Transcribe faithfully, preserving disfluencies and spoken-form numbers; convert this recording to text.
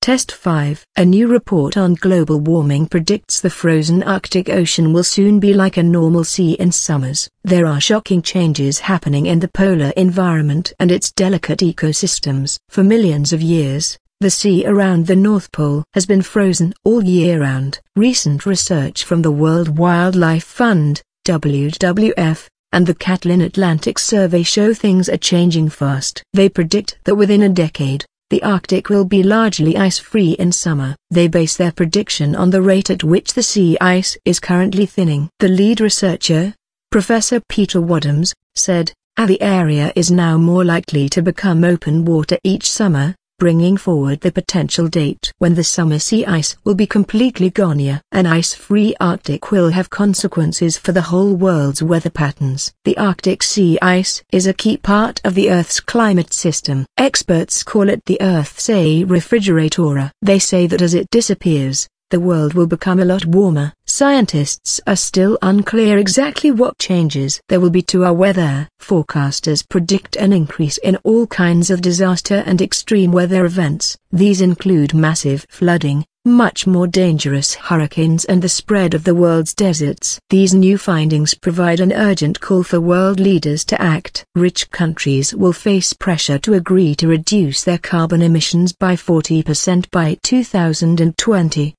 Test five. A new report on global warming predicts the frozen Arctic Ocean will soon be like a normal sea in summers. There are shocking changes happening in the polar environment and its delicate ecosystems. For millions of years, the sea around the North Pole has been frozen all year round. Recent research from the World Wildlife Fund, W W F, and the Catlin Atlantic Survey show things are changing fast. They predict that within a decade, the Arctic will be largely ice-free in summer. They base their prediction on the rate at which the sea ice is currently thinning. The lead researcher, Professor Peter Wadhams, said, "The area is now more likely to become open water each summer, bringing forward the potential date when the summer sea ice will be completely gone. An ice-free Arctic will have consequences for the whole world's weather patterns. The Arctic sea ice is a key part of the Earth's climate system. Experts call it the Earth's a refrigerator. They say that as it disappears, the world will become a lot warmer." Scientists are still unclear exactly what changes there will be to our weather. Forecasters predict an increase in all kinds of disaster and extreme weather events. These include massive flooding, much more dangerous hurricanes and the spread of the world's deserts. These new findings provide an urgent call for world leaders to act. Rich countries will face pressure to agree to reduce their carbon emissions by forty percent by two thousand twenty.